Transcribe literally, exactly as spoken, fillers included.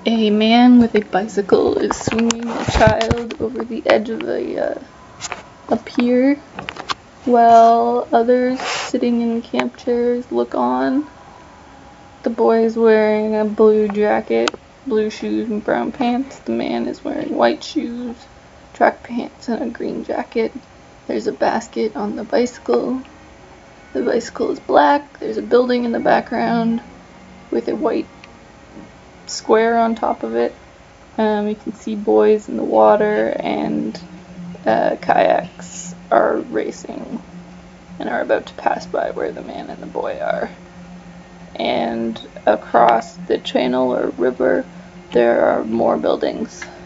A man with a bicycle is swinging a child over the edge of a, uh, a pier, while others sitting in camp chairs look on. The boy is wearing a blue jacket, blue shoes, and brown pants. The man is wearing white shoes, track pants, and a green jacket. There's a basket on the bicycle. The bicycle is black. There's a building in the background with a white square on top of it. Um, you can see boys in the water, and uh, kayaks are racing and are about to pass by where the man and the boy are. And across the channel or river, there are more buildings.